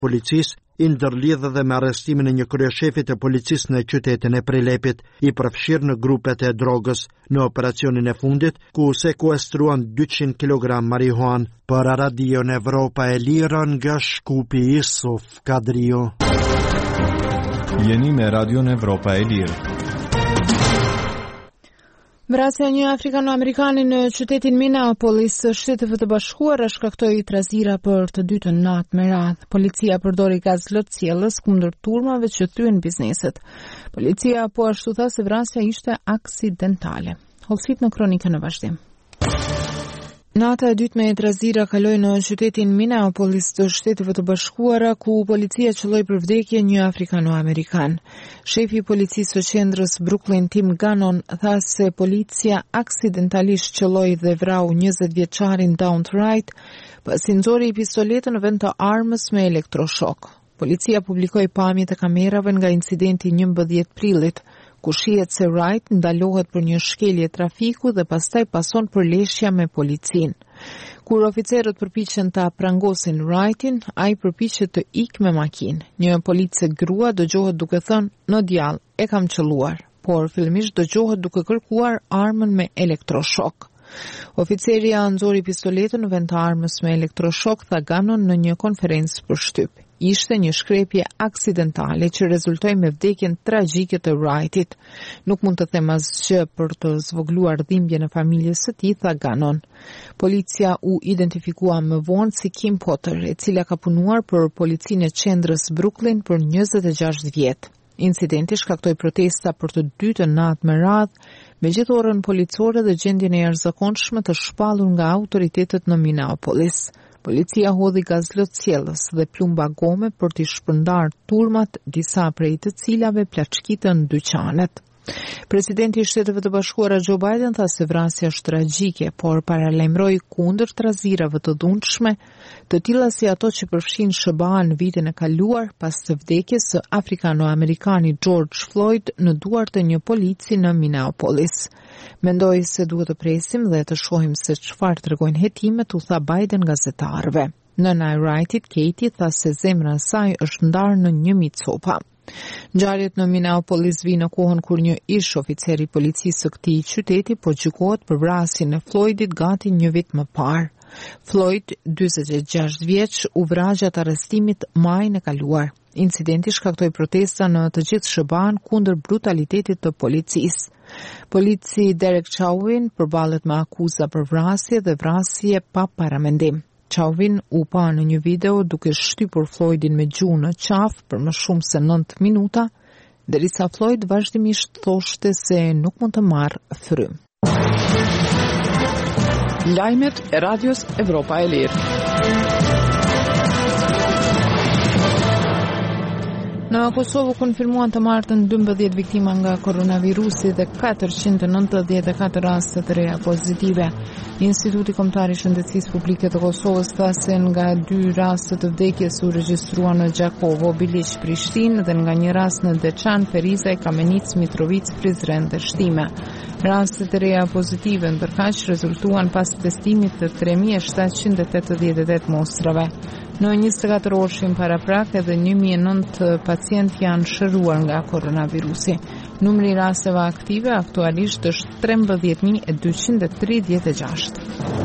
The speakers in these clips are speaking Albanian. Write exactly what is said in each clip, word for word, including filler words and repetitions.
policisë i ndërlidh edhe me arrestimin e një kryeshefit të policisë në qytetin e Prilepit, i përfshirë në grupet e drogës në operacionin e fundit, ku sekuestruan dyqind kilogram marihuan. Për Radio Evropa e Lirë nga Shkupi Isuf Kadrio. Jeni me Radio Evropa e Lirë. Vrasja një afrikano-amerikani në qytetin Minneapolis, Shteteve të Bashkuara, shkaktoi trazira për të dytën natë me radhë. Policia përdori gaz lotësielës kundër turmave që thyen bizneset. Policia po ashtu tha se vrasja ishte aksidentale. Hollësit në kronikën në vazhdim. Nata e dytë me trazira kaloi në qytetin Minneapolis të Shteteve të Bashkuara, ku policia qelloi për vdekje një afrikano-amerikan. Shefi i policisë së qendrës Brooklyn, Tim Gannon, tha se policia aksidentalisht qelloi dhe vrau njëzet vjeçarin Daunte Wright, pasi nxori pistoletën në vend të armës me elektroshok. Policia publikoi pamjet e kamerave nga incidenti njëmbëdhjetë prillit, ku shihet se Wright ndalohet për një shkelje trafiku dhe pastaj pason për leshja me policinë. Kur oficerët përpiqen ta prangosin Wrightin, ai përpiqet të ikë me makinë. Një policë grua dëgjohet duke thënë: "Në djall, e kam qelluar", por fillimisht dëgjohet duke kërkuar armën me elektroshok. Oficeria nxori pistoletën në vend të armës me elektroshok, tha Gannon në një konferencë për shtyp. Ishte një shkrepje aksidentale që rezultoi me vdekjen tragjike të Wrightit. Nuk mund të them asgjë për të zvogluar dhimbjen e familjes së tij, tha Gannon. Policia u identifikua më vonë si Kim Potter, e cila ka punuar për policinë e qendrës Brooklyn për njëzet e gjashtë vjet. Incidenti shkaktoi protesta për të dytën natë me radhë, me gjithë orën policore dhe gjendjen e jashtëzakonshme të shpallur nga autoritetet në Minneapolis. Policia hodhi gaz lotësielës dhe plumba gome për t'i shpërndarë turmat, disa prej të cilave plaçkitën dyqanet. Presidenti i Shteteve të Bashkuara Joe Biden tha se vrasja është tragjike, por paralajmëroi kundër trazirave të dhunshme, të tilla si ato që përfshin Sh B A në vitin e kaluar pas së vdekjes së afrikano-amerikanit George Floyd në duart e një polici në Minneapolis. Mendoi se duhet të presim dhe të shohim se çfarë tregojnë hetimet, u tha Biden gazetarëve. Nëna e Wrightit, Katie, tha se zemra e saj është ndarë në një mit copa. Ngjarjet në Minneapolis vi në kohën kur një ish oficer i policisë së këtij qyteti po gjykohet për vrasjen e Floydit gati një vit më parë. Floyd, dyzet e gjashtë vjeç, u vra gjatë arrestimit majin e kaluar. Incidenti shkaktoi protesta në të gjithë Sh B A-n kundër brutalitetit të policisë. Polici Derek Chauvin përballet me akuza për vrasje dhe vrasje pa paramendim. Chauvin u pa në një video duke shtypur Floydin me gjuhë në qafë për më shumë se nëntë minuta, derisa Floyd vazhdimisht thoshte se nuk mund të marrë frym. Lajmet e Radios Evropa e Lirë. Në Kosovë konfirmuan të martën dymbëdhjetë viktima nga koronavirusi dhe katërqind e nëntëdhjetë e katër raste të reja pozitive. Instituti Kombëtar i Shëndetësisë Publike të Kosovës tha se nga dy raste të vdekjes u regjistruan në Gjakovo, Biliq, Prishtinë dhe nga një rast në Deçan, Ferizaj, Kamenic, Mitrovic, Prizren dhe Shtime. Rastet e reja pozitive ndërkaq rezultuan pas testimit të tre mijë shtatëqind e tetëdhjetë e tetë mostrave. Në njëzet e katër orëshin paraprak edhe një mijë e nëntë pacient janë shëruar nga koronavirusi. Numri i rasteve aktive aktualisht është trembëdhjetë mijë e dyqind e tridhjetë e gjashtë.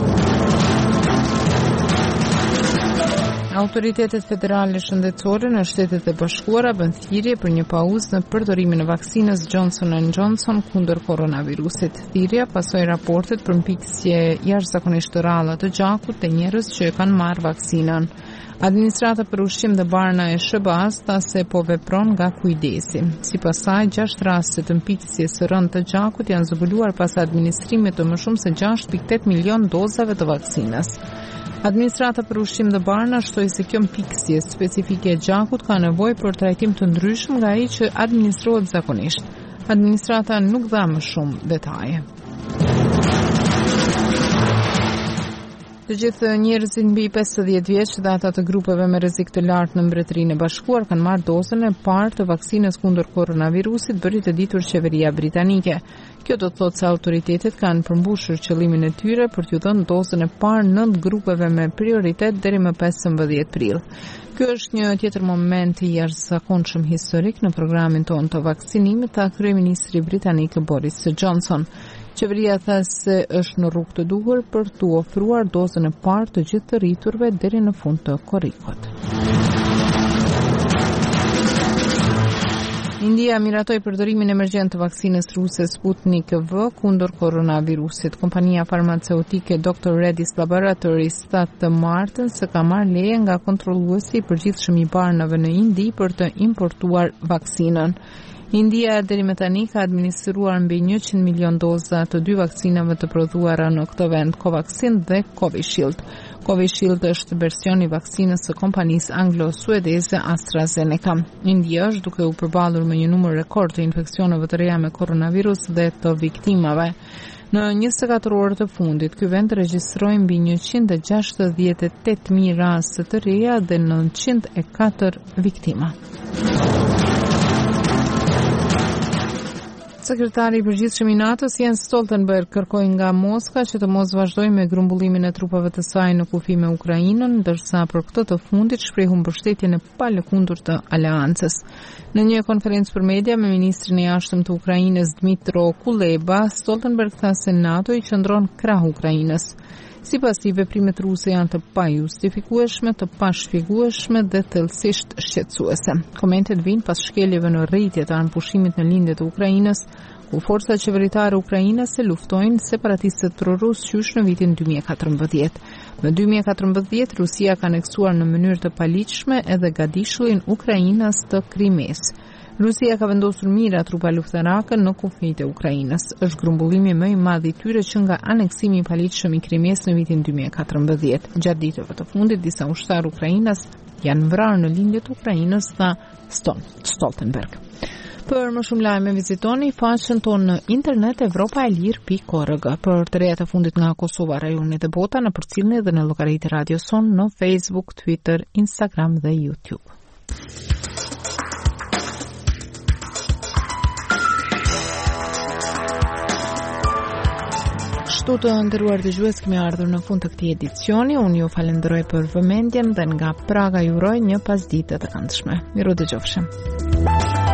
Autoritetet federale shëndetësore në Shtetet e Bashkuara bën thirrje për një pauzë në përdorimin e vaksinës Johnson and Johnson kundër koronavirusit. Thirrja pasoi raportet për mpikësje jashtëzakonisht të rralla të gjakut të njerëz që e kanë marrë vaksinën. Administrata për ushqim dhe barna e Sh B A-s tha se po vepron nga kujdesi. Sipas saj, gjashtë raste të mpikësjes së rënd të gjakut janë zbuluar pas administrimit të më shumë se gjashtë pikë tetë milion dozave të vaksinës. Administrata për ushqim dhe barna shtoi se kjo mpikësje specifike e gjakut ka nevojë për trajtim të ndryshëm nga ai që administrohet zakonisht. Administrata nuk dha më shumë detaje. Të gjithë njerëzit mbi pesëdhjetë vjeç dhe ata të grupeve me rrezik të lartë në Mbretërinë e Bashkuar kanë marrë dozën e parë të vaksinës kundër koronavirusit, bëri të ditur qeveria britanike. Kjo do të thotë se autoritetet kanë përmbushur qëllimin e tyre për t'u dhënë dozën e parë nënt grupeve me prioritet deri më pesëmbëdhjetë prill. Ky është një tjetër moment i jashtëzakonshëm historik në programin tonë të vaksinimit, tha kryeministri britanik Boris Johnson. Qeveria tha se është në rrugë të duhur për t'u ofruar dozën e parë të gjithë të rriturve deri në fund të korrikut. India miratoi përdorimin emergjent të vaksinës ruse Sputnik V kundër koronavirusit. Kompania farmaceutike doktor Reddy's Laboratories tha të martën se ka marrë leje nga kontrolluesi i përgjithshëm i barnave në Indi për të importuar vaksinën. India deri më tani ka administruar mbi njëqind milion doza të dy vaksinave të prodhuara në këtë vend, Covaxin dhe Covishield. Covishield është versioni i vaksinës së kompanisë anglo-suedeze AstraZeneca. India është duke u përballur me një numër rekord të infeksioneve të reja me koronavirus dhe të viktimave. Në njëzet e katër orë të fundit, ky vend regjistroi mbi njëqind e gjashtëdhjetë e tetë mijë raste të reja dhe nëntëqind e katër viktima. Sekretari i përgjithshëm i NATO-s Jens Stoltenberg kërkoi nga Moska që të mos vazhdojë me grumbullimin e trupave të saj në kufi me Ukrainën, ndërsa për këtë të fundit shprehu mbështetjen e palëkundur të aleancës. Në një konferencë për media me ministrin e jashtëm të Ukrainës Dmytro Kuleba, Stoltenberg tha se NATO i qëndron krah Ukrainës. Sipas tij, veprimet ruse janë të pajustifikueshme, të pashpjegueshme dhe thellësisht shqetësuese. Komentet vijnë pas shkeljeve në rrjetje të anëpushimit në lindje të Ukrainës, ku forcat qeveritare ukrainase luftojnë separatistët prorus qysh në vitin dy mijë e katërmbëdhjetë. Në dy mijë e katërmbëdhjetë, Rusia ka aneksuar në mënyrë të paligjshme edhe gadishullin Ukrainas të Krimes. Rusia ka vendosur mira trupa luftarake në kufijtë e Ukrainës. Është grumbullimi më i madh i tyre që nga aneksimi i paligjshëm i Krimes në vitin dy mijë e katërmbëdhjetë. Gjatë ditëve të fundit, disa ushtarë ukrainas janë vrarë në lindje të Ukrainës, tha Stoltenberg. Për më shumë lajme vizitoni faqen tonë në internet evropa e lir pikë org. Për të reja të fundit nga Kosova, rajoni dhe bota, në përcjellni dhe në llogaritë Radio Son në Facebook, Twitter, Instagram dhe YouTube. Kështu të nderuar dëgjues, kemi ardhur në fund të këtij edicioni. Unë ju falenderoj për vëmendjen dhe nga Praga ju uroj një pasditë të këndshme. Miru dëgjofshim.